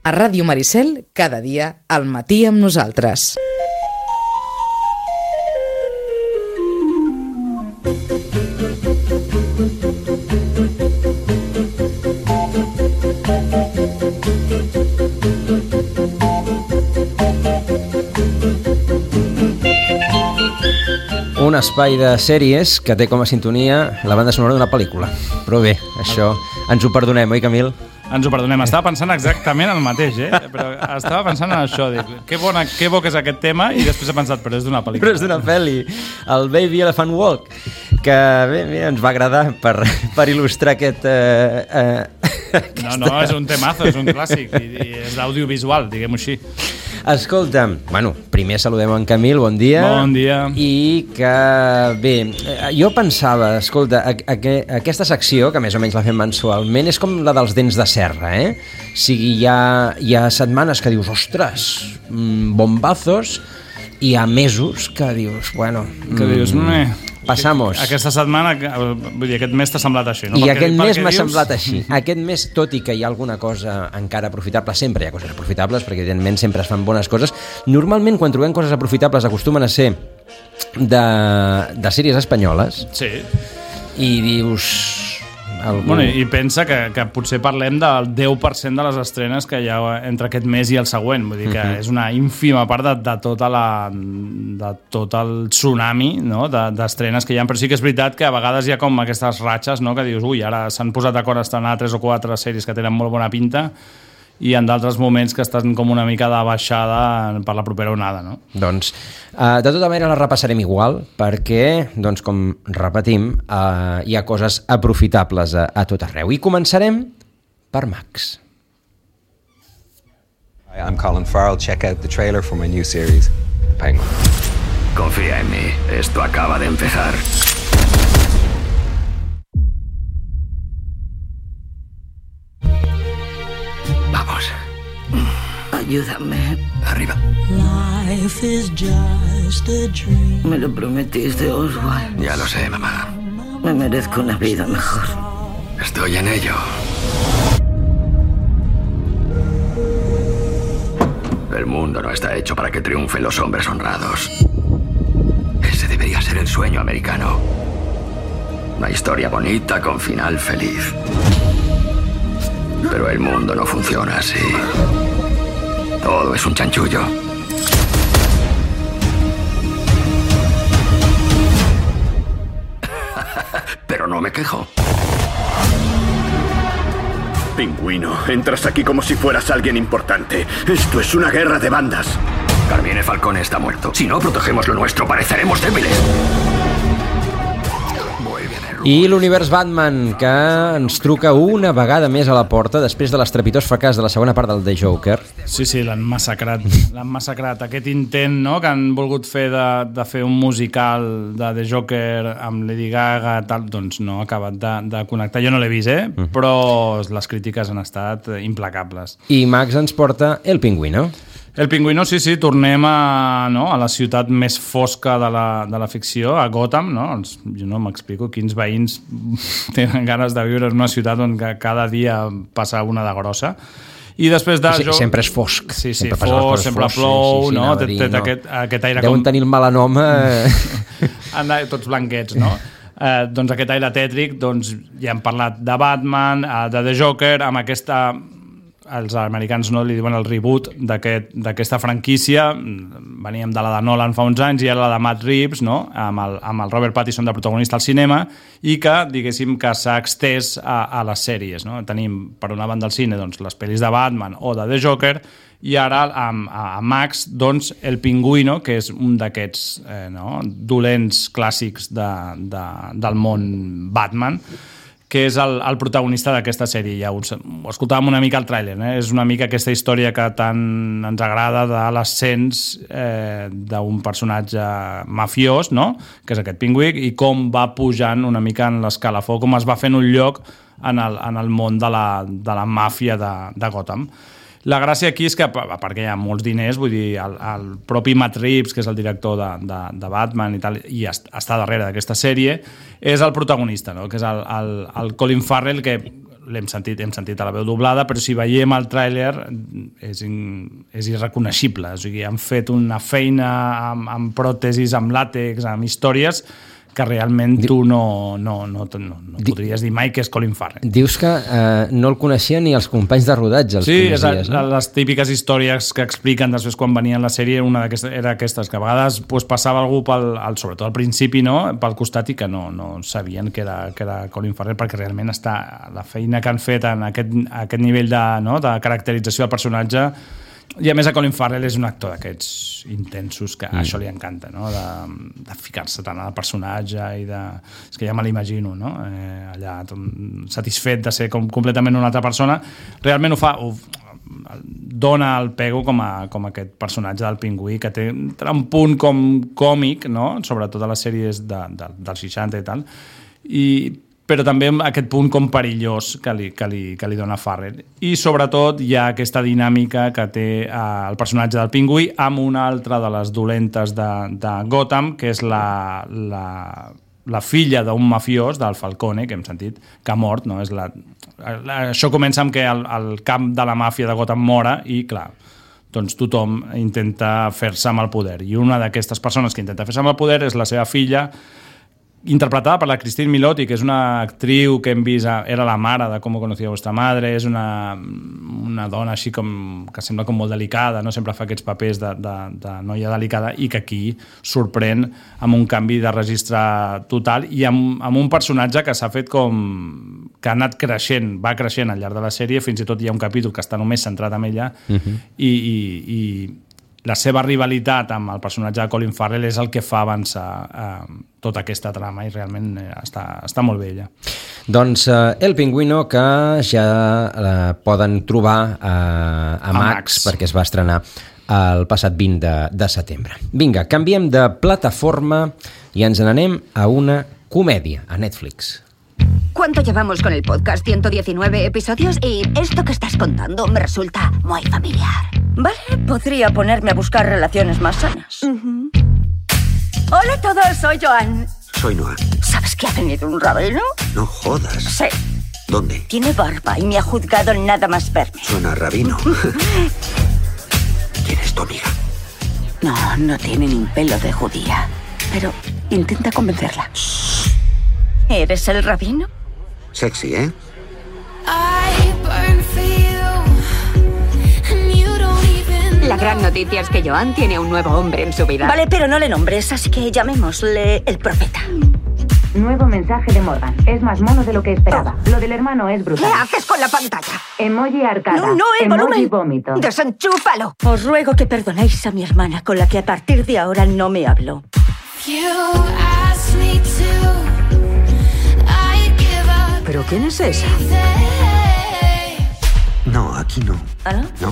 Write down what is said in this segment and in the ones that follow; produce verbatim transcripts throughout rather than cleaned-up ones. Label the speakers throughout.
Speaker 1: A Ràdio Maricel, cada dia, al matí amb nosaltres.
Speaker 2: Un espai de sèries que té com a sintonia la banda sonora d'una pel·lícula. Però bé, això ens ho perdonem, oi, Camil?
Speaker 3: Ens ho perdonem. Estava pensant exactament el mateix, eh? Però estava pensant en això. Dic, que, bona, que bo que és aquest tema, i després he pensat, però és d'una pel·lícula.
Speaker 2: Però és d'una pel·li, el Baby Elephant Walk, que bé, bé, ens va agradar per, per il·lustrar aquest... Eh, eh,
Speaker 3: aquesta... No, no, és un temazo, és un clàssic, i, i és d'audiovisual, diguem-ho així.
Speaker 2: Escolta, bueno, primer saludem en Camil, bon dia.
Speaker 3: Bon dia.
Speaker 2: I que, bé, jo pensava, escolta, a, a, a aquesta secció, que més o menys la fem mensualment, és com la dels dents de serra, eh? O sigui, hi ha, hi ha setmanes que dius, ostres, bombazos, i hi ha mesos que dius, bueno...
Speaker 3: Que dius, meh...
Speaker 2: Passamos.
Speaker 3: Aquesta setmana, vull dir, aquest mes t'ha semblat així, no?
Speaker 2: I
Speaker 3: perquè,
Speaker 2: aquest mes m'ha
Speaker 3: dius...
Speaker 2: semblat així. Aquest mes, tot i que hi ha alguna cosa encara aprofitable, sempre hi ha coses aprofitables, perquè evidentment sempre es fan bones coses. Normalment, quan trobem coses aprofitables, acostumen a ser de, de sèries espanyoles.
Speaker 3: Sí.
Speaker 2: I dius... Algú...
Speaker 3: Bueno, i pensa que, que potser parlem del deu per cent de les estrenes que hi ha entre aquest mes i el següent. Vull dir que uh-huh. és una ínfima part de, de, tota la, de tot el tsunami, no? d'estrenes que hi ha. Però sí que és veritat que a vegades hi ha com aquestes ratxes, no? Que dius, ui, ara s'han posat d'acord a estrenar tres o quatre sèries que tenen molt bona pinta, i en d'altres moments que estan com una mica de baixada per la propera onada, no?
Speaker 2: Doncs, uh, de tota manera la repassarem igual, perquè, doncs, com repetim, uh, hi ha coses aprofitables a, a tot arreu. I començarem per Max.
Speaker 4: Hi, I'm Colin Farrell. Check out the trailer for my new series, Penguin.
Speaker 5: Confía en mí. Esto acaba de empezar. Vamos.
Speaker 6: Ayúdame.
Speaker 5: Arriba.
Speaker 6: Life is just a dream. Me lo prometiste, Oswald.
Speaker 5: Ya lo sé, mamá.
Speaker 6: Me merezco una vida mejor.
Speaker 5: Estoy en ello. El mundo no está hecho para que triunfen los hombres honrados. Ese debería ser el sueño americano. Una historia bonita con final feliz. Pero el mundo no funciona así. Todo es un chanchullo. Pero no me quejo.
Speaker 7: Pingüino, entras aquí como si fueras alguien importante. Esto es una guerra de bandas.
Speaker 5: Carmine Falcone está muerto. Si no protegemos lo nuestro, pareceremos débiles.
Speaker 2: I l'univers Batman, que ens truca una vegada més a la porta després de l'estrepitós fracàs de la segona part del The Joker.
Speaker 3: Sí, sí, l'han massacrat. L'han massacrat. Aquest intent, no?, que han volgut fer de, de fer un musical de The Joker amb Lady Gaga, tal, doncs no ha acabat de, de connectar. Jo no l'he vist, eh? Mm. Però les crítiques han estat implacables.
Speaker 2: I Max ens porta El Pingüino.
Speaker 3: El Pingüino, sí, sí, tornem a, no, a la ciutat més fosca de la, de la ficció, a Gotham, no? Els, jo no m'explico quins veïns tenen ganes de viure en una ciutat on cada dia passa una de grossa. I després de...
Speaker 2: Sí, jo... Sempre és fosc.
Speaker 3: Sí, sí,
Speaker 2: sempre
Speaker 3: fosc, sempre
Speaker 2: fosc,
Speaker 3: plou,
Speaker 2: sí, sí, sí,
Speaker 3: no?
Speaker 2: Té,
Speaker 3: té,
Speaker 2: no?
Speaker 3: aquest, aquest aire
Speaker 2: Deuen
Speaker 3: com...
Speaker 2: tenir el melanoma...
Speaker 3: tots blanquets, no? Eh, doncs aquest aire tètric, doncs ja hem parlat de Batman, de The Joker, amb aquesta... els americans no li diuen el reboot d'aquesta aquest, franquícia. Veníem de la de Nolan fa uns anys i ara la de Matt Reeves, no? amb, el, amb el Robert Pattinson de protagonista al cinema, i que, diguéssim, que s'ha extès a, a les sèries, no? Tenim, per una banda al cine, doncs, les pel·lis de Batman o de The Joker, i ara amb, a Max, doncs, El Pingüino, que és un d'aquests eh, no? dolents clàssics de, de, del món Batman, que és el, el protagonista d'aquesta sèrie. Ja ho, ho escoltàvem una mica al tràiler, eh? És una mica aquesta història que tant ens agrada de l'ascens eh, d'un personatge mafiós, no? Que és aquest pingüí, i com va pujant una mica en l'escalafó, com es va fent un lloc en el, en el món de la, de la màfia de, de Gotham. La gràcia aquí és que, perquè hi ha molts diners, vull dir, el, el propi Matt Reeves, que és el director de, de, de Batman i tal, i està darrere d'aquesta sèrie, és el protagonista, no? Que és el, el, el Colin Farrell, que l'hem sentit, hem sentit a la veu doblada, però si veiem el tràiler és, in, és irreconeixible. O sigui, han fet una feina amb, amb pròtesis, amb làtex, amb històries que realment tu no, no, no, no, no podries dir mai que és Colin Farrell.
Speaker 2: Dius que eh, no el coneixia ni els companys de rodatge els
Speaker 3: sí,
Speaker 2: primers dies, no?
Speaker 3: Les típiques històries que expliquen després quan venien la sèrie, una d'aquestes era aquestes, que a vegades pues, passava algú, pel, al, sobretot al principi, no? Pel costat, i que no, no sabien que era, que era Colin Farrell, perquè realment està la feina que han fet en aquest, aquest nivell de, no? de caracterització del personatge. I a més a Colin Farrell és un actor d'aquests intensos que mm. això li encanta, no? de, de ficar-se tant al personatge i de... És que ja me l'imagino, no? Eh, allà satisfet de ser com completament una altra persona. Realment ho fa... Ho, dona el pego com a, com a aquest personatge del pingüí que té un punt com còmic, no? Sobretot a les sèries de, de, dels seixanta i tal, i però també aquest punt com perillós que li, que li, que li dona Farrell. I sobretot hi ha aquesta dinàmica que té eh, el personatge del pingüí amb una altra de les dolentes de, de Gotham, que és la, la, la filla d'un mafiós, del Falcone, que hem sentit, que ha mort. No? És la, la, això comença amb que el, el camp de la màfia de Gotham mora i, clar, doncs tothom intenta fer-se amb el poder. I una d'aquestes persones que intenta fer-se amb el poder és la seva filla, interpretada per la Christine Milioti, que és una actriu que hem vist, a, era la mare de Com conocía vuestra madre, és una, una dona així com, que sembla com molt delicada, no? Sempre fa aquests papers de, de, de noia delicada, i que aquí sorprèn amb un canvi de registre total i amb, amb un personatge que s'ha fet com... que ha anat creixent, va creixent al llarg de la sèrie, fins i tot hi ha un capítol que està només centrat en ella, uh-huh. i, i, i la seva rivalitat amb el personatge de Colin Farrell és el que fa avançar eh, tota aquesta trama, i realment eh, està, està molt bé ella.
Speaker 2: Doncs eh, El Pingüino, que ja eh, poden trobar eh, a, a Max, Max, perquè es va estrenar el passat vint de setembre. Vinga, canviem de plataforma i ens n'anem a una comèdia, a Netflix.
Speaker 8: ¿Cuánto llevamos con el podcast? ciento diecinueve episodios y esto que estás contando me resulta muy familiar.
Speaker 9: Vale, podría ponerme a buscar relaciones más sanas. Uh-huh. Hola a todos, soy Joan.
Speaker 10: Soy Noah.
Speaker 9: ¿Sabes que ha venido un rabino?
Speaker 10: No jodas.
Speaker 9: Sí.
Speaker 10: ¿Dónde?
Speaker 9: Tiene barba y me ha juzgado nada más verme.
Speaker 10: Suena a rabino. ¿Quién es tu amiga?
Speaker 9: No, no tiene ni un pelo de judía. Pero intenta convencerla. ¿Eres el rabino?
Speaker 10: Sexy, ¿eh?
Speaker 8: La gran noticia es que Joan tiene un nuevo hombre en su vida.
Speaker 9: Vale, pero no le nombres, así que llamémosle el profeta.
Speaker 11: Nuevo mensaje de Morgan. Es más mono de lo que esperaba. Oh. Lo del hermano es brutal.
Speaker 8: ¿Qué haces con la pantalla?
Speaker 11: Emoji arcada.
Speaker 9: No, no, el
Speaker 11: Emoji
Speaker 9: volumen.
Speaker 11: Vómito.
Speaker 8: Desenchúfalo.
Speaker 9: Os ruego que perdonéis a mi hermana, con la que a partir de ahora no me hablo.
Speaker 8: ¿Pero quién es esa?
Speaker 10: No, aquí no.
Speaker 9: ¿Ah, no?
Speaker 10: No.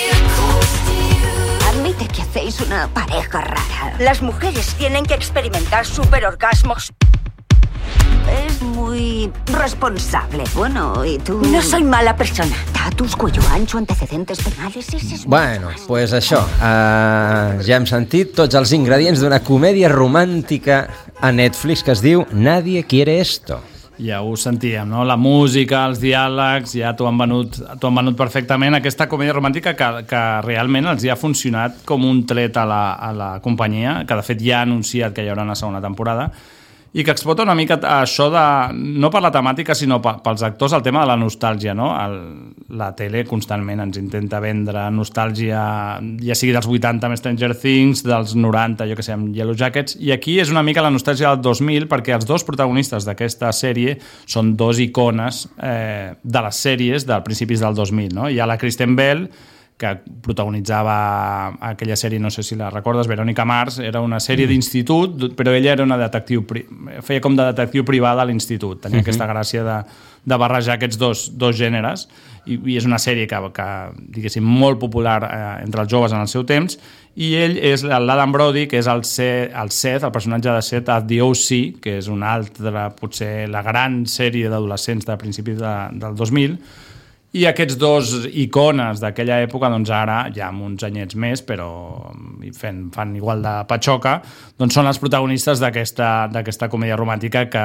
Speaker 8: Admite que hacéis una pareja rara.
Speaker 9: Las mujeres tienen que experimentar superorgasmos.
Speaker 8: Es muy responsable. Bueno, ¿y tú?
Speaker 9: No soy mala persona.
Speaker 8: Tatus, cuello ancho, antecedentes penales... Ese es
Speaker 2: bueno, doncs pues això. Uh, ja hem sentit tots els ingredients d'una comèdia romàntica a Netflix que es diu Nadie quiere esto.
Speaker 3: Ja ho sentíem, no? La música, els diàlegs, ja t'ho han venut, t'ho han venut perfectament. Aquesta comèdia romàntica que, que realment els hi ha funcionat com un tret a la, a la companyia, que de fet ja ha anunciat que hi haurà una segona temporada, i que explota una mica això de, no per la temàtica, sinó pels actors, el tema de la nostàlgia, no? El, la tele constantment ens intenta vendre nostàlgia, ja sigui dels vuitanta amb Stranger Things, dels noranta, jo que sé, amb Yellow Jackets, i aquí és una mica la nostàlgia del dos mil, perquè els dos protagonistes d'aquesta sèrie són dos icones eh, de les sèries del principis del dos mil, no? Hi ha la Kristen Bell, que protagonitzava aquella sèrie, no sé si la recordes, Verónica Mars, era una sèrie d'institut, però ella era una detectiu, feia com de detectiu privada a l'institut, tenia uh-huh. aquesta gràcia de, de barrejar aquests dos, dos gèneres, i, i és una sèrie que, que diguéssim, molt popular eh, entre els joves en el seu temps, i ell és l'Adam Brody, que és el, C, el Seth, el personatge de Seth a The O C, que és una altra, potser la gran sèrie d'adolescents de principis de, del dos mil, i aquests dos icones d'aquella època, doncs ara, ja amb uns anyets més, però fent, fan igual de patxoca, doncs són els protagonistes d'aquesta, d'aquesta comèdia romàntica que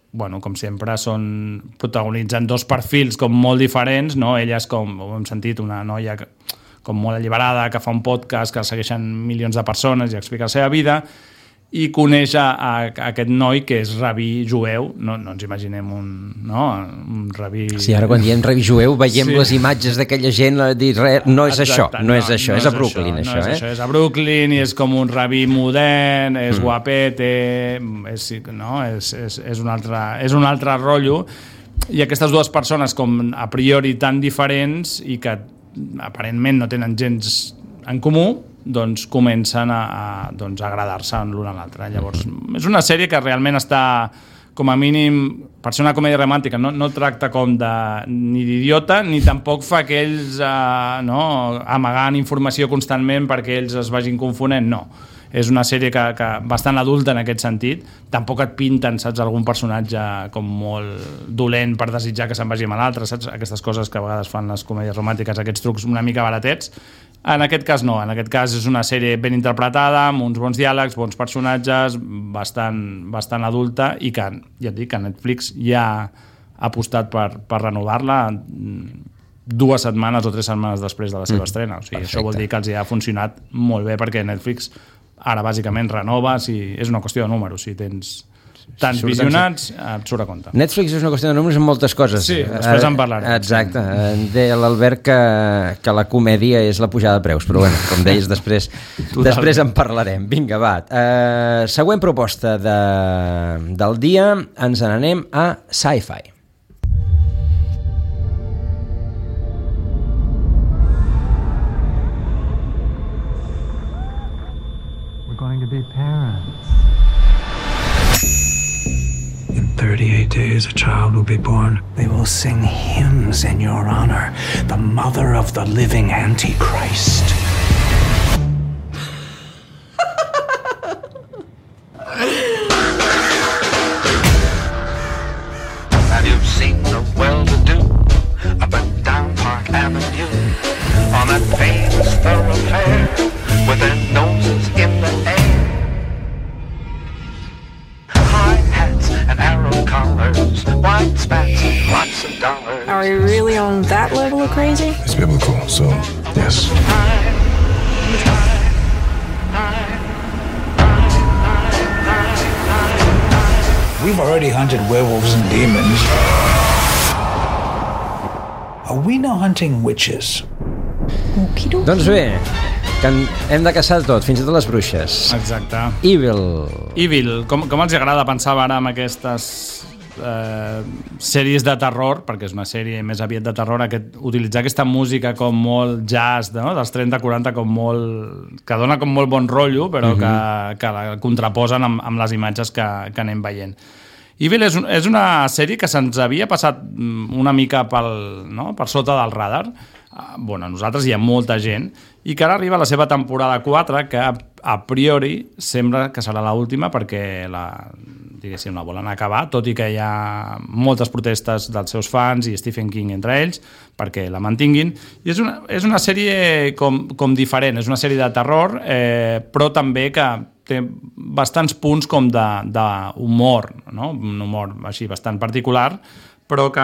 Speaker 3: bueno, com sempre, són protagonitzen dos perfils com molt diferents, no? Ella és com, ho hem sentit, una noia que, com molt alliberada, que fa un podcast que el segueixen milions de persones i explica la seva vida, i coneix a, a, a aquest noi que és rabí jueu, no, no ens imaginem un, no? un rabí...
Speaker 2: Sí, ara quan diem rabí jueu veiem sí. les imatges d'aquella gent a dir, re, no és
Speaker 3: Exacte,
Speaker 2: això, no, no és això, no és a Brooklyn això,
Speaker 3: això, no
Speaker 2: eh?
Speaker 3: és això, és a Brooklyn i és com un rabí modern, és mm. guapete, és, no? és, és, és, un altre, és un altre rotllo, i aquestes dues persones com a priori tan diferents i que aparentment no tenen gens en comú, doncs comencen a, a doncs, agradar-se l'un a l'altre. Llavors, és una sèrie que realment està, com a mínim, per ser una comèdia romàntica, no, no tracta com de ni d'idiota, ni tampoc fa que ells eh, no, amagant informació constantment perquè ells es vagin confonent, no. És una sèrie que, que bastant adulta en aquest sentit. Tampoc et pinten, saps, algun personatge com molt dolent per desitjar que se'n vagi amb l'altre, saps? Aquestes coses que a vegades fan les comèdies romàntiques, aquests trucs una mica baratets. En aquest cas no, en aquest cas és una sèrie ben interpretada, amb uns bons diàlegs, bons personatges, bastant, bastant adulta, i que, ja et dic, que Netflix ja ha apostat per, per renovar-la dues setmanes o tres setmanes després de la seva mm. estrena. O sigui, això vol dir que els ha funcionat molt bé, perquè Netflix ara bàsicament renoves i és una qüestió de números. Si tens tants visionats, et surt a compte.
Speaker 2: Netflix és una qüestió de números en moltes coses.
Speaker 3: Sí, després en parlarem.
Speaker 2: Exacte. Deia l'Albert que, que la comèdia és la pujada de preus, però bueno, com deies, després, després en parlarem. Vinga, va. Uh, següent proposta de, del dia, ens n'anem a Sci-Fi.
Speaker 12: Going to be parents. In thirty-eight days, a child will be born. They will sing hymns in your honor, the mother of the living Antichrist.
Speaker 13: Have you seen the well-to-do up and down Park Avenue on that famous thoroughfare with their noses in the air? High hats and arrow collars, white spats and lots of dollars.
Speaker 14: Are we really on that level of crazy?
Speaker 12: It's biblical, so yes. We've already hunted werewolves and demons. Are we now hunting witches?
Speaker 2: Doncs bé, que hem de caçar tot, fins i tot les bruixes.
Speaker 3: Exacte.
Speaker 2: Evil.
Speaker 3: Evil. Com, com els agrada pensar ara amb aquestes eh, sèries de terror, perquè és una sèrie més aviat de terror, aquest, utilitzar aquesta música com molt jazz, no? Dels trenta quaranta, com molt, que dona com molt bon rotllo, però uh-huh. que, que la contraposen amb, amb les imatges que, que anem veient. Evil és, un, és una sèrie que se'ns havia passat una mica pel, no? per sota del radar. Bueno, a nosaltres hi ha molta gent, i que ara arriba a la seva temporada quatre, que a priori sembla que serà l'última perquè la, diguéssim, la volen acabar, tot i que hi ha moltes protestes dels seus fans i Stephen King entre ells perquè la mantinguin. I és una, és una sèrie com, com diferent, és una sèrie de terror, eh, però també que té bastants punts com d'humor, no? Un humor així bastant particular, però que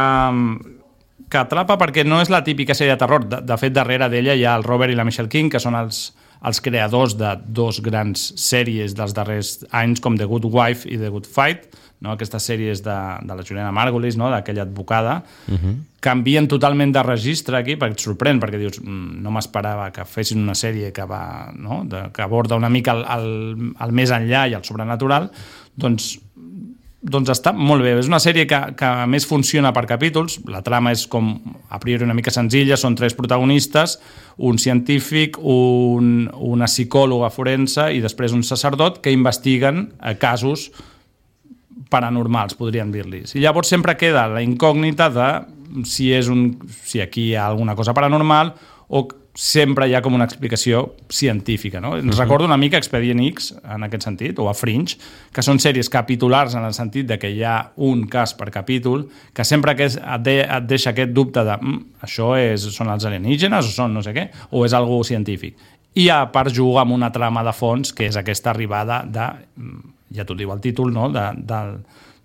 Speaker 3: que atrapa perquè no és la típica sèrie de terror. De, de fet, darrere d'ella hi ha el Robert i la Michelle King, que són els, els creadors de dos grans sèries dels darrers anys, com The Good Wife i The Good Fight, no? Aquestes sèries de, de la Juliana Margulis, no? D'aquella advocada, uh-huh. canvien totalment de registre aquí, perquè et sorprèn, perquè dius, no m'esperava que fessin una sèrie que, va, no? de, que aborda una mica el, el, el més enllà i el sobrenatural, doncs doncs està molt bé. És una sèrie que, que a més funciona per capítols. La trama és com a priori una mica senzilla, són tres protagonistes, un científic, un, una psicòloga forense i després un sacerdot que investiguen casos paranormals, podríem dir-los. I llavors sempre queda la incògnita de si, és un, si aquí hi ha alguna cosa paranormal o sempre hi ha com una explicació científica, no? Ens uh-huh. recordo una mica Expedient X, en aquest sentit, o a Fringe, que són sèries capitulars en el sentit de que hi ha un cas per capítol, que sempre que és, et, de, et deixa aquest dubte de mm, això és, són els alienígenes o són no sé què, o és algo científic. I a part juga amb una trama de fons, que és aquesta arribada de, ja t'ho diu el títol, no? de, del,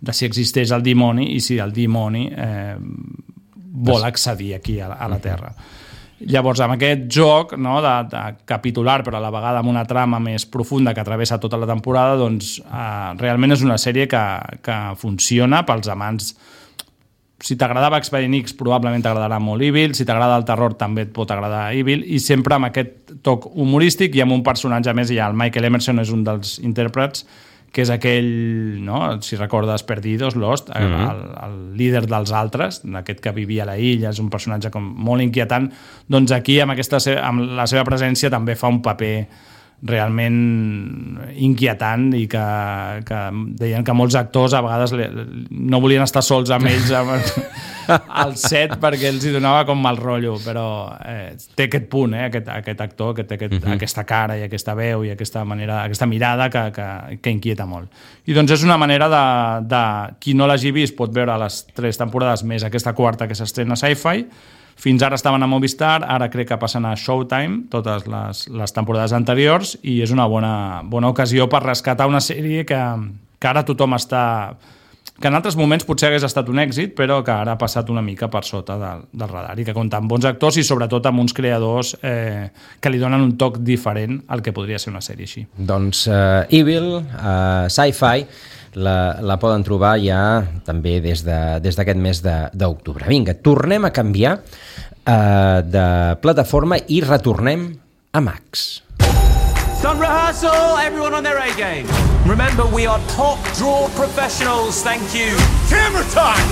Speaker 3: de si existeix el dimoni i si el dimoni eh, vol accedir aquí a, a la Terra. Llavors, amb aquest joc, no, de, de capitular, però a la vegada amb una trama més profunda que travessa tota la temporada, doncs eh, realment és una sèrie que, que funciona pels amants. Si t'agradava Expedient X, probablement t'agradarà molt Evil, si t'agrada el terror també et pot agradar Evil, i sempre amb aquest toc humorístic i amb un personatge més, ja el Michael Emerson és un dels intèrprets, que és aquell, no? Si recordes Perdidos, Lost, mm-hmm. el, el líder dels altres, aquest que vivia a la illa, és un personatge com molt inquietant, doncs aquí amb, aquesta, amb la seva presència també fa un paper realment inquietant i que, que deien que molts actors a vegades no volien estar sols amb ells amb, al set perquè els hi donava com mal rotllo, però eh, té aquest punt, eh, aquest, aquest actor que té aquest, uh-huh. aquesta cara i aquesta veu i aquesta manera, aquesta mirada que, que, que inquieta molt. I doncs és una manera de, de qui no l'hagi vist pot veure les tres temporades més aquesta quarta que s'estrena a Sci-Fi. Fins ara estaven a Movistar, ara crec que passen a Showtime, totes les, les temporades anteriors, i és una bona, bona ocasió per rescatar una sèrie que, que ara tothom està... que en altres moments potser hagués estat un èxit, però que ara ha passat una mica per sota del, del radar, i que compta amb bons actors i sobretot amb uns creadors eh, que li donen un toc diferent al que podria ser una sèrie així.
Speaker 2: Doncs uh, Evil, uh, Sci-Fi, La, la poden trobar ja també des d'aquest de, mes d'octubre. Vinga, tornem a canviar uh, de plataforma i retornem a Max.
Speaker 15: Done rehearsal, everyone on their A game. Remember, we are top draw professionals, thank you.
Speaker 7: Camera time!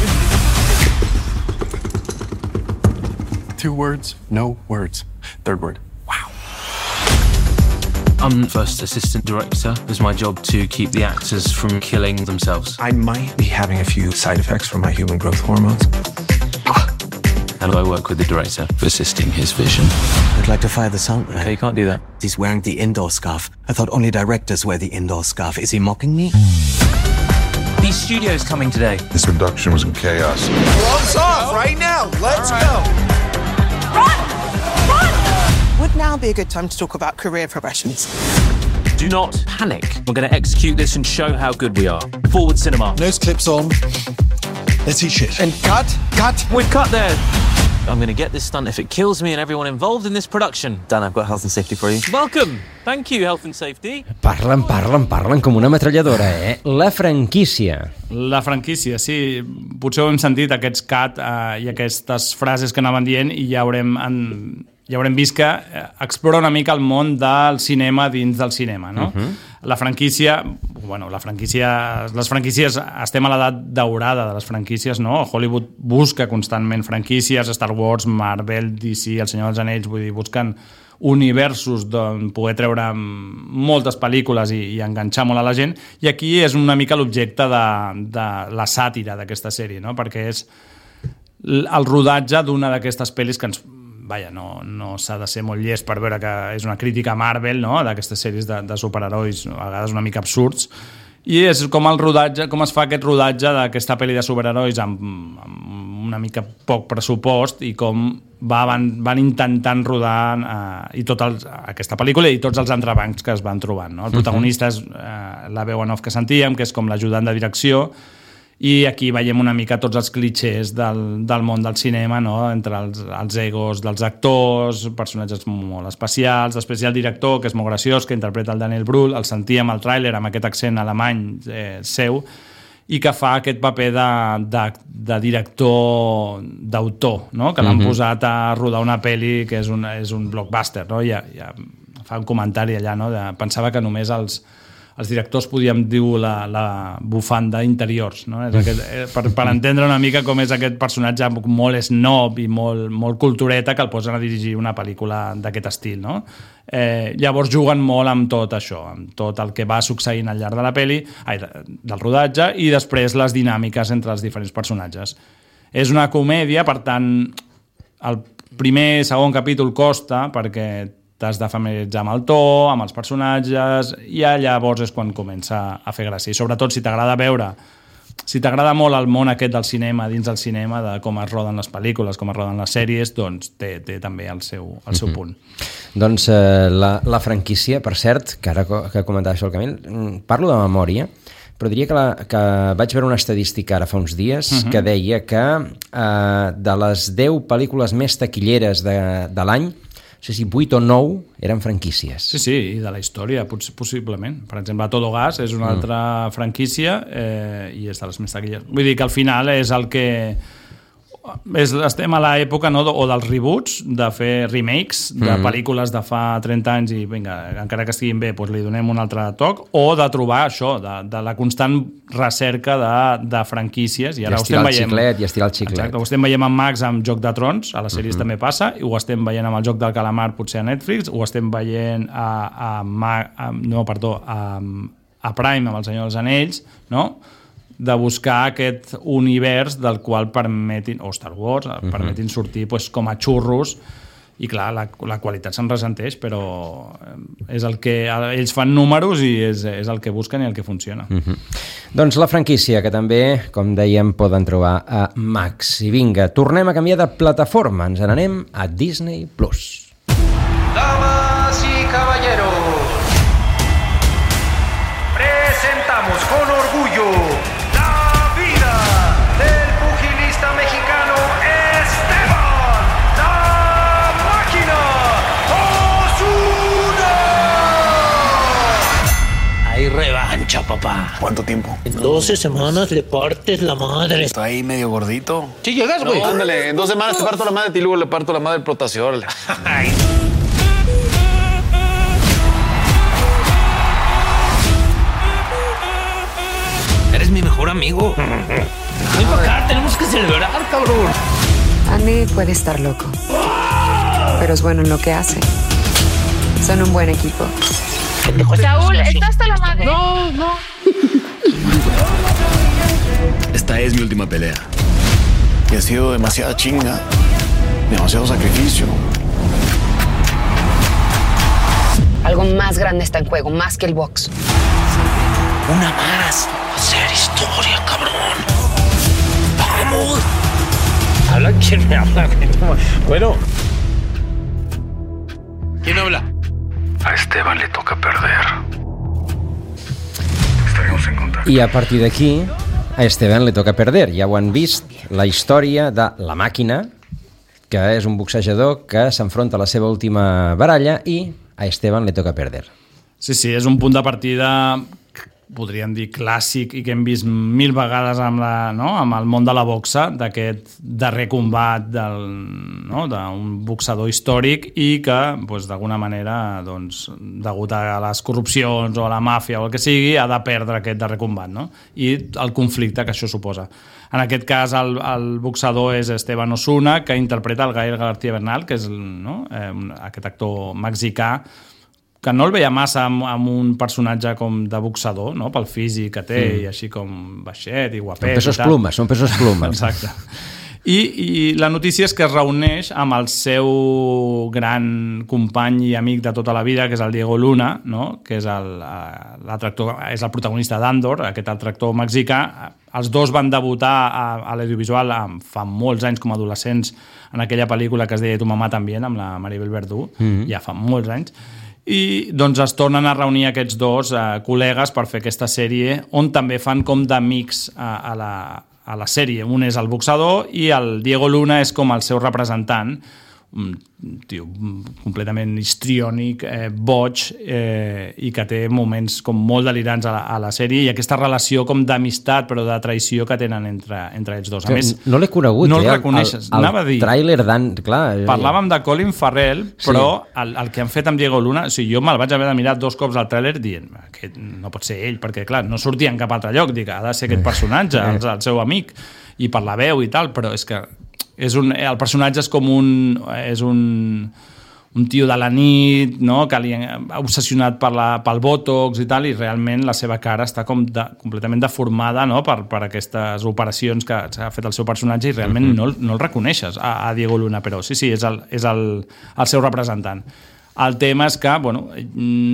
Speaker 12: Two words, no words. Third word.
Speaker 16: I'm first assistant director. It's my job to keep the actors from killing themselves.
Speaker 12: I might be having a few side effects from my human growth hormones.
Speaker 16: And I work with the director for assisting his vision.
Speaker 10: I'd like to fire the sound man.
Speaker 16: Okay, you can't do that.
Speaker 10: He's wearing the indoor scarf. I thought only directors wear the indoor scarf. Is he mocking me?
Speaker 16: These studios coming today.
Speaker 17: This production was in chaos.
Speaker 18: Gloves off right now. Let's
Speaker 15: right.
Speaker 18: go.
Speaker 15: Run! Run!
Speaker 19: Would now be a good time to talk about career progressions.
Speaker 16: Do not panic. We're going to execute this and show how good we are. Forward cinema.
Speaker 18: Nose clips on. Let's see shit.
Speaker 15: And cut, cut.
Speaker 16: We've cut there. I'm going to get this done if it kills me and everyone involved in this production.
Speaker 10: Dan, I've got health and safety for you.
Speaker 16: Welcome. Thank you, health and safety.
Speaker 2: Parlen, parlen, parlen com una metralladora, eh? La franquícia.
Speaker 3: La franquícia, sí. Potser ho hem sentit, aquests cut eh, i aquestes frases que anaven dient, i ja haurem... En... ja haurem vist que explora una mica el món del cinema dins del cinema, no? Uh-huh. La franquícia, bueno, la franquícia, les franquícies, estem a l'edat daurada de les franquícies, no? Hollywood busca constantment franquícies, Star Wars, Marvel, D C, El Senyor dels Anells, vull dir, busquen universos d'on poder treure moltes pel·lícules i, i enganxar molt a la gent, i aquí és una mica l'objecte de, de la sàtira d'aquesta sèrie, no? Perquè és el rodatge d'una d'aquestes pel·lis que ens... Vaja, no, no s'ha de ser molt llest per veure que és una crítica a Marvel, no? D'aquestes sèries de, de superherois, a vegades una mica absurds, i és com el rodatge, com es fa aquest rodatge d'aquesta pel·li de superherois amb, amb una mica poc pressupost, i com va, van, van intentant rodar eh, i tot el, aquesta pel·lícula i tots els entrebancs que es van trobant, no? El protagonista és eh, la veu en off que sentíem, que és com l'ajudant de direcció, i aquí veiem una mica tots els clixés del, del món del cinema, no? Entre els, els egos dels actors, personatges molt especials. Després hi ha el director, que és molt graciós, que interpreta el Daniel Brühl, el sentíem al tràiler amb aquest accent alemany eh, seu, i que fa aquest paper de, de, de director d'autor, no? Que l'han mm-hmm. posat a rodar una pel·li que és un, és un blockbuster, no? Ja, ja fa un comentari allà, no? De, pensava que només els els directors podíem dir la, la bufanda interiors, no? És aquest, per, per entendre una mica com és aquest personatge molt snob i molt, molt cultureta que el posen a dirigir una pel·lícula d'aquest estil, no? Eh, llavors juguen molt amb tot això, amb tot el que va succeint al llarg de la pel·li, ai, del rodatge, i després les dinàmiques entre els diferents personatges. És una comèdia, per tant, el primer, segon capítol costa, perquè t'has de familiaritzar amb el to, amb els personatges, i llavors és quan comença a fer gràcia. I sobretot si t'agrada veure, si t'agrada molt el món aquest del cinema, dins del cinema, de com es roden les pel·lícules, com es roden les sèries, doncs té, té també el seu, el seu punt.
Speaker 2: Mm-hmm. Doncs eh, la, la franquícia, per cert, que ara que comentava això el Camil, parlo de memòria, però diria que, la, que vaig veure una estadística ara fa uns dies uh-huh. que deia que eh, de les deu pel·lícules més taquilleres de, de l'any, no sé si vuit o nou eren franquícies.
Speaker 3: Sí, sí, i de la història, possiblement. Per exemple, Todo Gas és una mm. altra franquícia eh, i és de les més taquilleres. Vull dir que al final és el que... És, estem a l'època no, o dels reboots, de fer remakes de mm. pel·lícules de fa trenta anys i vinga, encara que estiguin bé doncs li donem un altre toc, o de trobar això, de, de la constant recerca de, de franquícies i ara
Speaker 2: I
Speaker 3: ho estem veient.
Speaker 2: Xiclet, i estirar el xiclet.
Speaker 3: Exacte, ho estem veient amb Max amb Joc de Trons, a les sèries mm-hmm. també passa, i ho estem veient amb el Joc del Calamar potser a Netflix, ho estem veient a, a, a, no, perdó, a, a Prime amb El Senyor dels Anells, no?, de buscar aquest univers del qual permetin, o Star Wars, uh-huh. permetin sortir pues, com a xurros, i clar, la, la qualitat se'n ressenteix, però és el que ells fan números i és, és el que busquen i el que funciona.
Speaker 2: Uh-huh. Doncs la franquícia, que també, com dèiem, poden trobar a Max. I vinga, tornem a canviar de plataforma, ens n'anem a Disney Plus.
Speaker 15: Damas y caballeros, presentamos con orgullo
Speaker 6: revancha, papá.
Speaker 18: ¿Cuánto tiempo?
Speaker 6: En doce semanas le partes la madre.
Speaker 18: Está ahí medio gordito.
Speaker 6: Sí, llegas, güey.
Speaker 18: No, ándale, en dos semanas te parto la madre y luego le parto la madre del Protasior.
Speaker 6: Eres mi mejor amigo. Ven para acá, tenemos que celebrar, cabrón.
Speaker 20: Andy puede estar loco, pero es bueno en lo que hace. Son un buen equipo.
Speaker 14: Saúl, está hasta la madre.
Speaker 6: No, no.
Speaker 18: Esta es mi última pelea. Y ha sido demasiada chinga, demasiado sacrificio.
Speaker 20: Algo más grande está en juego, más que el box.
Speaker 6: Una más. Hacer historia, cabrón. Vamos. Habla quien me habla. Bueno. ¿Quién habla?
Speaker 17: A Esteban le toca perder. Estaremos en contacto.
Speaker 2: I a partir d'aquí, a Esteban le toca perder. Ja ho han vist, la història de La Màquina, que és un boxejador que s'enfronta a la seva última baralla i a Esteban le toca perder.
Speaker 3: Sí, sí, és un punt de partida, podríem dir clàssic, i que hem vist mil vegades amb, la, no? amb el món de la boxa, d'aquest darrer combat del, no? d'un boxador històric i que, doncs, d'alguna manera, doncs, degut a les corrupcions o a la màfia o el que sigui, ha de perdre aquest darrer combat, no? I el conflicte que això suposa. En aquest cas, el, el boxador és Esteban Osuna, que interpreta el Gael García Bernal, que és no? eh, aquest actor mexicà, que no el veia massa amb, amb un personatge com de boxador, no? Pel físic que té, mm. i així com baixet i guapet.
Speaker 2: Són pesos plumes, són pesos plumes.
Speaker 3: Exacte. I, I la notícia és que es reuneix amb el seu gran company i amic de tota la vida, que és el Diego Luna, no? Que és el, és el protagonista d'Andor, aquest altre actor mexicà. Els dos van debutar a, a l'audiovisual fa molts anys com a adolescents en aquella pel·lícula que es deia Tu mamà també, amb la Maribel Verdú, mm-hmm. ja fa molts anys. I doncs es tornen a reunir aquests dos eh, col·legues per fer aquesta sèrie on també fan com d'amics a, a, la, a la sèrie. Un és el boxador i el Diego Luna és com el seu representant, un tio completament histriònic, eh, boig, eh, i que té moments com molt delirants a la, a la sèrie, i aquesta relació com d'amistat però de traïció que tenen entre, entre ells dos. A més,
Speaker 2: no l'he conegut,
Speaker 3: no
Speaker 2: eh?
Speaker 3: el reconeixes.
Speaker 2: El, el, el tràiler d'An... Clar,
Speaker 3: parlàvem de Colin Farrell, però sí. el, el que han fet amb Diego Luna, o sigui, jo me'l vaig haver de mirar dos cops al tràiler dient que no pot ser ell, perquè clar, no sortia en cap altre lloc, dic, ha de ser aquest personatge, el, el seu amic, i per la veu i tal, però és que és un, el personatge és com un és un, un tio de la nit, no? Que li ha obsessionat per la, pel botox i tal, i realment la seva cara està com de, completament deformada, no? per, per aquestes operacions que s'ha fet el seu personatge, i realment uh-huh. no, no el reconeixes a, a Diego Luna, però sí, sí, és el, és el, el seu representant. El tema és que, bueno,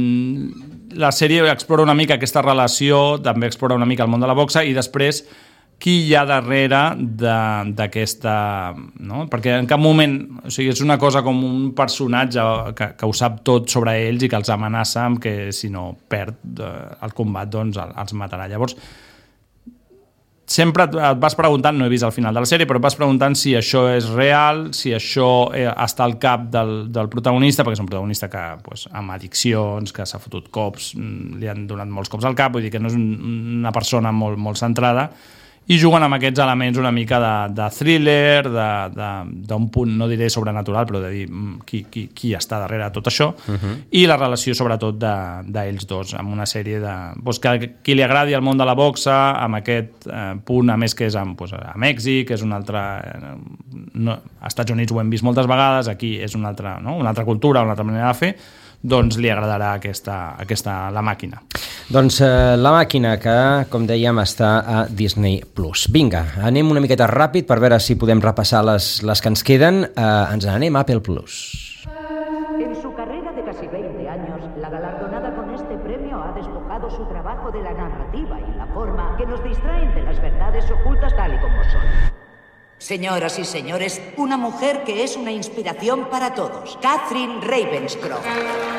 Speaker 3: la sèrie explora una mica aquesta relació, també explora una mica el món de la boxa, i després qui hi ha darrere d'aquesta... No? Perquè en cap moment... O sigui, és una cosa com un personatge que, que ho sap tot sobre ells i que els amenaça amb que si no perd el combat, doncs els matarà. Llavors, sempre et vas preguntant, no he vist el final de la sèrie, però et vas preguntant si això és real, si això està al cap del, del protagonista, perquè és un protagonista que, pues, amb addiccions, que s'ha fotut cops, li han donat molts cops al cap, vull dir que no és un, una persona molt, molt centrada, i juguen amb aquests elements una mica de, de thriller, d'un punt, no diré sobrenatural, però de dir qui, qui, qui està darrere de tot això, uh-huh. i la relació sobretot d'ells dos, amb una sèrie de... Doncs que qui li agradi el món de la boxa, amb aquest eh, punt, a més que és amb, doncs, a Mèxic, és una altra... Eh, no, als Estats Units ho hem vist moltes vegades, aquí és una altra, no? una altra cultura, una altra manera de fer, doncs li agradarà aquesta, aquesta La Màquina.
Speaker 2: Doncs eh, La Màquina, que, com dèiem, està a Disney plus. Vinga, anem una miqueta ràpid per veure si podem repassar les, les que ens queden. Eh, ens n'anem a Apple plus.
Speaker 11: En su carrera de casi veinte años, la galardonada con este premio ha despojado su trabajo de la narrativa y la forma que nos distraen de las verdades ocultas tal y como son.
Speaker 21: Señoras y señores, una mujer que es una inspiración para todos, Catherine Ravenscroft.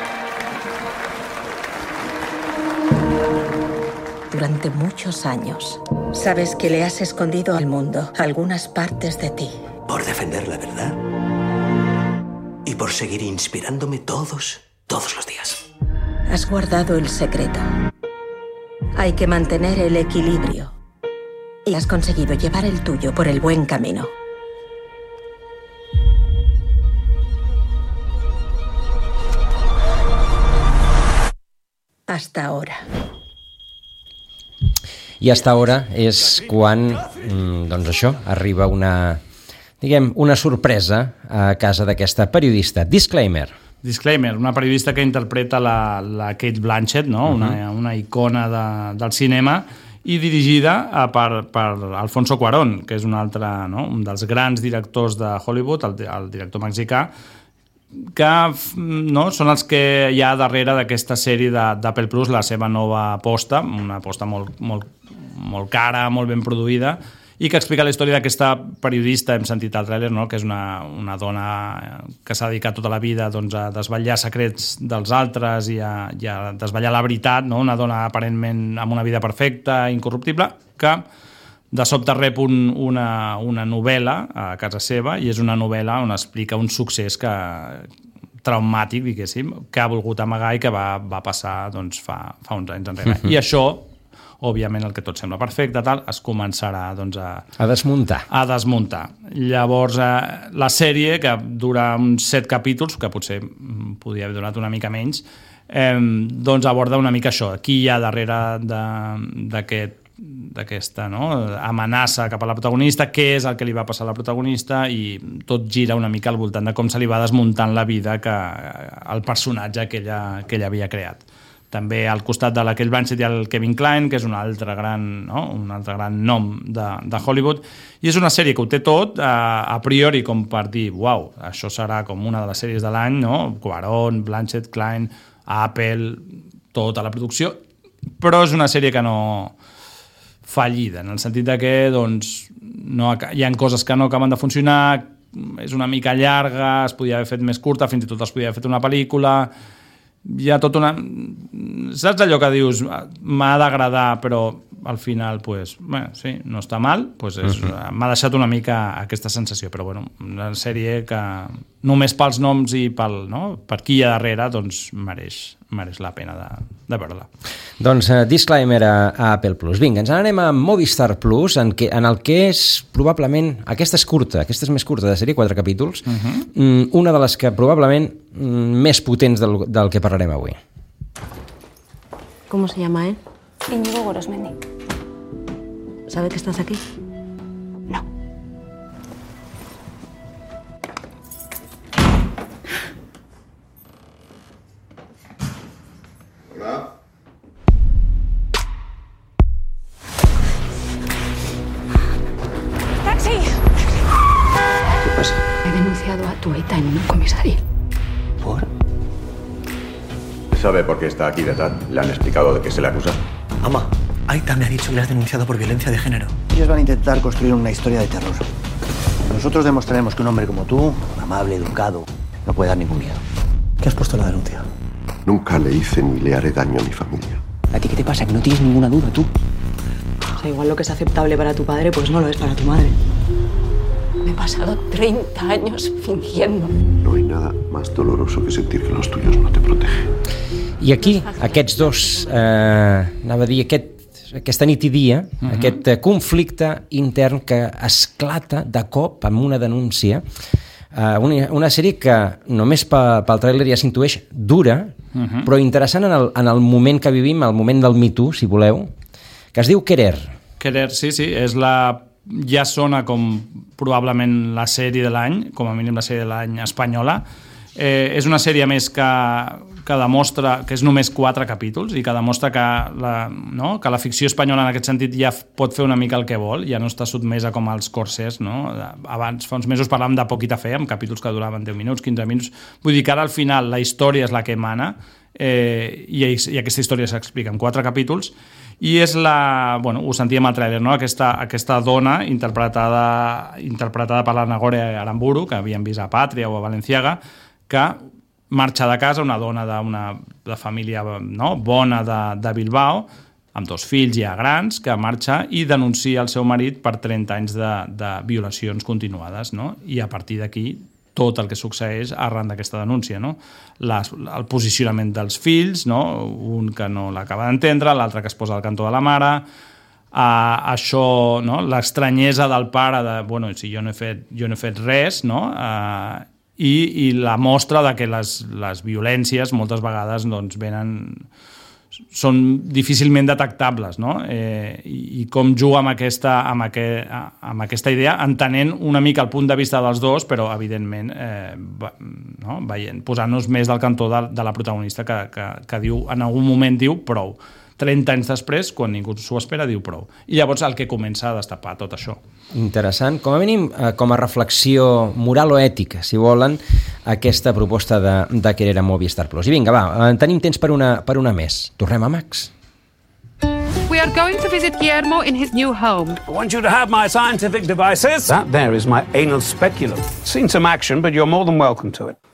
Speaker 9: Durante muchos años, sabes que le has escondido al mundo algunas partes de ti.
Speaker 22: Por defender la verdad y por seguir inspirándome todos, todos los días.
Speaker 9: Has guardado el secreto. Hay que mantener el equilibrio. Y has conseguido llevar el tuyo por el buen camino. Hasta ahora.
Speaker 2: I hasta ahora és quan, doncs això, arriba una, diguem, una sorpresa a casa d'aquesta periodista. Disclaimer.
Speaker 3: Disclaimer, una periodista que interpreta la, la Cate Blanchett, no? uh-huh. una, una icona de, del cinema, i dirigida per, per Alfonso Cuarón, que és un altre, no? un dels grans directors de Hollywood, el, el director mexicà, que no, són els que hi ha darrere d'aquesta sèrie d'Apple plus, la seva nova aposta, una aposta molt, molt, molt cara, molt ben produïda, i que explica la història d'aquesta periodista, hem sentit al tràiler, no? que és una, una dona que s'ha dedicat tota la vida, doncs, a desvetllar secrets dels altres i a, i a desvetllar la veritat, no? Una dona aparentment amb una vida perfecta, incorruptible, que de sobte rep un, una, una novel·la a casa seva, i és una novel·la on explica un succés que, traumàtic, diguéssim, que ha volgut amagar i que va, va passar doncs, fa, fa uns anys enrere. I això, òbviament, el que tot sembla perfecte, tal, es començarà doncs, a,
Speaker 2: a desmuntar.
Speaker 3: A desmuntar. Llavors, eh, la sèrie, que dura uns set capítols, que potser podria haver donat una mica menys, eh, doncs aborda una mica això, qui hi ha darrere d'aquest d'aquesta no? amenaça cap a la protagonista, què és el que li va passar a la protagonista, i tot gira una mica al voltant de com se li va desmuntant la vida que el personatge que ella, que ella havia creat. També al costat de la Cate Blanchett i el Kevin Kline, que és un altre gran, no? un altre gran nom de, de Hollywood, i és una sèrie que ho té tot, a, a priori com per dir, uau, això serà com una de les sèries de l'any, no? Cuarón, Blanchett, Kline, Apple, tota la producció, però és una sèrie que no... fallida, en el sentit de que doncs, no, hi ha coses que no acaben de funcionar, és una mica llarga, es podia haver fet més curta, fins i tot es podia haver fet una pel·lícula, hi ha tot una... Saps allò que dius, m'ha d'agradar, però al final, pues, bé, sí, no està mal, pues és, uh-huh. m'ha deixat una mica aquesta sensació, però bueno, una sèrie que només pels noms i pel, no, per qui hi ha darrere, doncs mereix, mereix la pena de, de veure-la.
Speaker 2: Doncs uh, disclaimer a, a Apple plus. Vinga, ens n'anem a Movistar Plus, en, que, en el que és probablement, aquesta és curta, aquesta és més curta de sèrie, quatre capítols, uh-huh. una de les que probablement més potents del, del que parlarem avui.
Speaker 23: ¿Cómo se llama él?
Speaker 24: Íñigo Gorosmendi.
Speaker 23: ¿Sabe que estás aquí?
Speaker 24: No.
Speaker 25: Hola.
Speaker 24: ¡Taxi!
Speaker 25: ¿Qué pasa?
Speaker 24: He denunciado a tu Aita en un comisario.
Speaker 25: ¿Por?
Speaker 26: ¿Sabe por qué está aquí detrás? ¿Le han explicado de qué se le acusa?
Speaker 22: Ama,
Speaker 1: Aita me ha dicho que le has denunciado por violencia de género.
Speaker 25: Ellos van a intentar construir una historia de terror. Nosotros demostraremos que un hombre como tú, amable, educado, no puede dar ningún miedo.
Speaker 1: ¿Qué has puesto en la denuncia?
Speaker 4: Nunca le hice ni le haré daño a mi familia.
Speaker 25: ¿A ti qué te pasa? Que no tienes ninguna duda, tú.
Speaker 23: O sea, igual lo que es aceptable para tu padre, pues no lo es para tu madre.
Speaker 24: Me he pasado treinta años fingiendo.
Speaker 4: No hay nada más doloroso que sentir que los tuyos no te protegen.
Speaker 2: I aquí, aquests dos, eh, anava a dir, aquest, aquesta nit i dia, uh-huh. aquest eh, conflicte intern que esclata de cop amb una denúncia, eh, una, una sèrie que només pel, pel tràiler ja s'intueix dura, uh-huh. però interessant en el, en el moment que vivim, el moment del Me Too, si voleu, que es diu Querer.
Speaker 3: Querer, sí, sí, és la... ja sona com probablement la sèrie de l'any, com a mínim la sèrie de l'any espanyola. Eh, és una sèrie més que, que demostra que és només quatre capítols i que demostra que la, no? que la ficció espanyola en aquest sentit ja pot fer una mica el que vol, ja no està sotmesa com als corsers, no? Abans, fa uns mesos parlàvem de Poquita Fe, amb capítols que duraven deu minuts, quinze minuts, vull dir que ara al final la història és la que mana, eh, i, i aquesta història s'explica en quatre capítols, i és la, bueno, ho sentíem al tràiler, no? aquesta, aquesta dona interpretada, interpretada per la Nagore Aramburu, que havíem vist a Pàtria o a Valenciaga, que marxa de casa, una dona d'una de família no? bona de, de Bilbao, amb dos fills ja grans, que marxa i denuncia el seu marit per trenta anys de, de violacions continuades, no? I a partir d'aquí tot el que succeeix arran d'aquesta denúncia, no? Les, el posicionament dels fills, no? Un que no l'acaba d'entendre, l'altre que es posa al cantó de la mare, uh, això, no? L'estranyesa del pare de, bueno, si jo no he fet, jo no he fet res, no? Uh, i, i la mostra de que les, les violències moltes vegades doncs, venen, són difícilment detectables, no? Eh, i, i com juga amb aquesta, amb, aqu, amb aquesta idea, entenent una mica el punt de vista dels dos, però evidentment eh, no? Veient, posant-nos més del cantó de, de la protagonista que, que, que diu, en algun moment diu prou. trenta anys després, quan ningú s'ho espera, diu prou. I llavors el que comença a destapar tot això.
Speaker 2: Interessant. Com a mínim, eh, com a reflexió moral o ètica, si volen, aquesta proposta de, de Querer a Movistar Plus. I vinga, va, tenim temps per una, per una més. Tornem a Max.
Speaker 14: We are going to visit Guillermo in his new home.
Speaker 15: I want you to have my scientific devices. That there is my anal speculum. Seen some action, but you're more than welcome to it.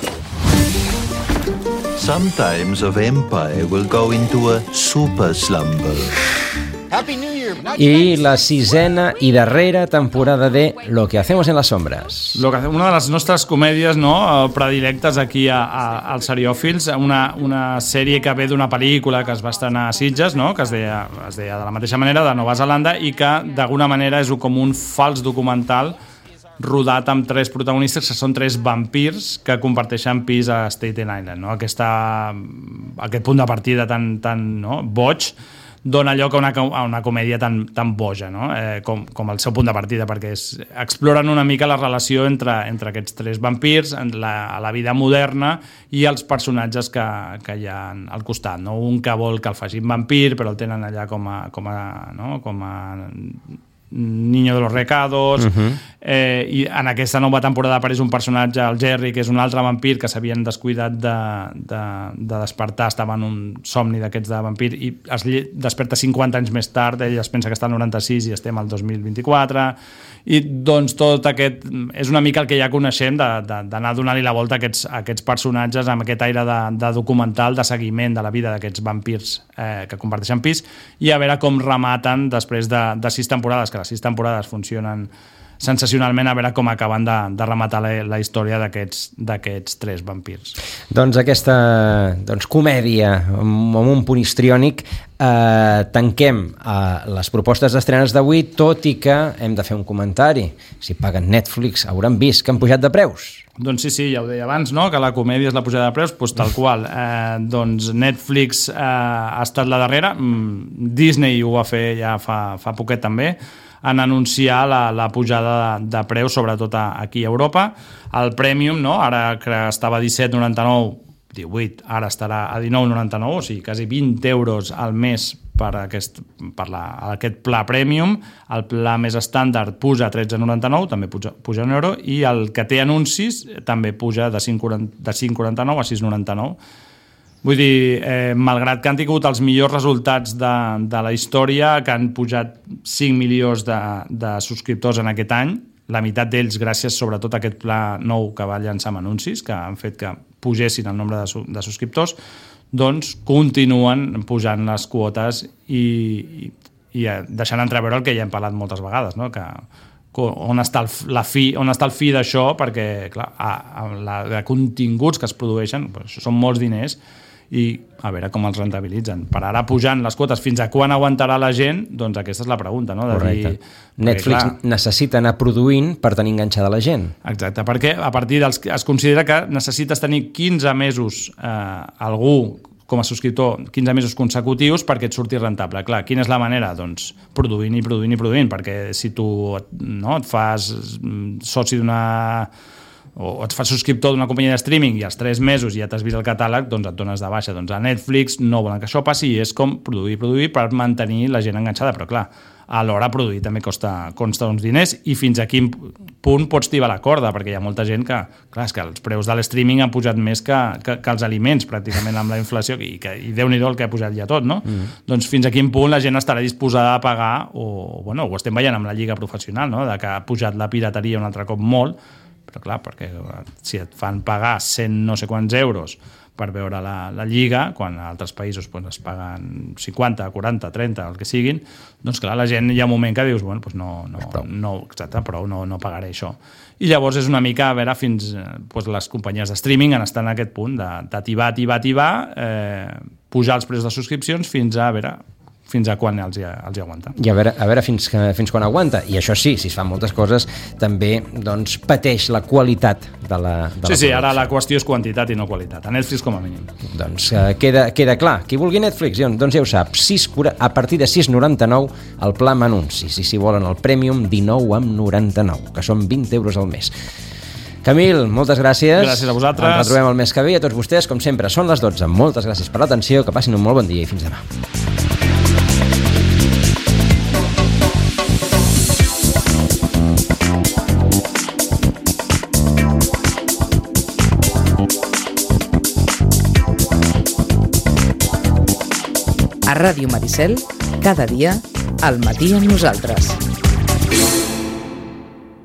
Speaker 5: Sometimes a vampire will go into a super slumber.
Speaker 8: Happy New Year!
Speaker 2: I la sisena i darrera temporada de Lo que hacemos en las sombras.
Speaker 3: Lo que, una de les nostres comèdies, no, predilectes aquí a, a, als seriòfils, una, una sèrie que ve d'una pel·lícula que es va estrenar a Sitges, no, que es deia, es deia de la mateixa manera, de Nova Zelanda, i que d'alguna manera és com un fals documental rodat amb tres protagonistes que són tres vampirs que comparteixen pis a Staten Island, no? Aquesta, aquest punt de partida tan, tan no? boig dona lloc a una, a una comèdia tan, tan boja, no? eh, com, com el seu punt de partida, perquè es, exploren una mica la relació entre, entre aquests tres vampirs en la, a la vida moderna i els personatges que, que hi ha al costat, no? Un que vol que el facin vampir però el tenen allà com a, com a, no? com a niño de los recados, uh-huh. eh, i en aquesta nova temporada apareix un personatge, el Jerry, que és un altre vampir que s'havien descuidat de, de, de despertar, estava en un somni d'aquests de vampir i es desperta cinquanta anys més tard, ell es pensa que està al noranta-sis i estem al dos mil vint-i-quatre, i doncs tot aquest és una mica el que ja coneixem d'anar donant-li la volta a aquests, a aquests personatges amb aquest aire de, de documental, de seguiment de la vida d'aquests vampirs eh, que comparteixen pis, i a veure com rematen després de, de sis temporades, que les sis temporades funcionen sensacionalment, a veure com acaben de, de rematar la, la història d'aquests d'aquests tres vampirs.
Speaker 2: Doncs aquesta doncs, comèdia amb, amb un punt histriònic eh, tanquem eh, les propostes d'estrenes d'avui, tot i que hem de fer un comentari. Si paguen Netflix hauran vist que han pujat de preus.
Speaker 3: Doncs sí, sí, ja ho deia abans, no? Que la comèdia és la pujada de preus, doncs tal qual. Eh, doncs Netflix eh, ha estat la darrera, Disney ho va fer ja fa, fa poquet també, en anunciar la, la pujada de, de preus, sobretot a, aquí a Europa. El Premium, no? Ara que estava a disset noranta-nou, divuit, ara estarà a dinou noranta-nou, o sigui, quasi vint euros al mes per, aquest, per la, aquest pla Premium. El pla més estàndard puja a tretze noranta-nou, també puja, puja un euro, i el que té anuncis també puja de cinc noranta-nou a sis noranta-nou. Vull dir, eh, malgrat que han tingut els millors resultats de, de la història, que han pujat cinc milions de, de subscriptors en aquest any, la meitat d'ells gràcies sobretot a aquest pla nou que va llançar amb anuncis, que han fet que pugessin el nombre de, de subscriptors, doncs continuen pujant les quotes i, i, i deixant entreveure el que ja hem parlat moltes vegades, no? Que on està el, la fi, on està el fi d'això, perquè clar, a, a la, de continguts que es produeixen, doncs, són molts diners, i a veure com els rentabilitzen. Per ara pujant les quotes, fins a quan aguantarà la gent? Doncs aquesta és la pregunta, no? De
Speaker 2: Correcte.
Speaker 3: dir,
Speaker 2: Netflix
Speaker 3: clar,
Speaker 2: necessita anar produint per tenir enganxada la gent.
Speaker 3: Exacte, perquè a partir dels... Es considera que necessites tenir quinze mesos eh, algú com a subscriptor, quinze mesos consecutius perquè et surti rentable. Clar, quina és la manera? Doncs produint i produint i produint, perquè si tu no, et fas soci d'una... o et fas subscriptor d'una companyia de streaming i als tres mesos ja t'has vist el catàleg, doncs et dones de baixa. Doncs a Netflix no volen que això passi i és com produir, produir per mantenir la gent enganxada, però clar, a l'hora produir també costa, costa uns diners i fins a quin punt pots tibar la corda, perquè hi ha molta gent que, clar, és que els preus de l'streaming han pujat més que, que, que els aliments pràcticament amb la inflació i, que, i Déu-n'hi-do el que ha pujat ja tot, no? Mm. Doncs fins a quin punt la gent estarà disposada a pagar o, bueno, ho estem veient amb la lliga professional, no? De que ha pujat la pirateria un altre cop molt, però clar, perquè si et fan pagar cent no sé quants euros per veure la, la lliga, quan a altres països doncs, es paguen cinquanta, quaranta, trenta, el que siguin, doncs clar, la gent hi ha un moment que dius, bueno, doncs no, no, no, exacte, prou, no, no pagaré això. I llavors és una mica, a veure, fins doncs les companyies de streaming han estat en aquest punt de, de tibar, tibar, tibar, eh, pujar els preus de subscripcions fins a, a veure, fins a quan els hi, els hi aguanta.
Speaker 2: I a veure, a veure fins, que, fins quan aguanta. I això sí, si es fan moltes coses, també doncs, pateix la qualitat de la de
Speaker 3: Sí,
Speaker 2: la
Speaker 3: sí, ara la qüestió és quantitat i no qualitat. A Netflix com a mínim.
Speaker 2: Doncs uh, queda, queda clar. Qui vulgui Netflix, doncs ja ho sap. sis, a partir de sis coma noranta-nou el pla amb anuncis. I si volen el Premium, dinou coma noranta-nou, que són vint euros al mes. Camil, moltes gràcies.
Speaker 3: Gràcies a vosaltres.
Speaker 2: Ens retrobem el mes que ve i a tots vostès, com sempre, són les dotze. Moltes gràcies per l'atenció, que passin un molt bon dia i fins demà.
Speaker 7: A Ràdio Maricel, cada dia, al matí amb nosaltres.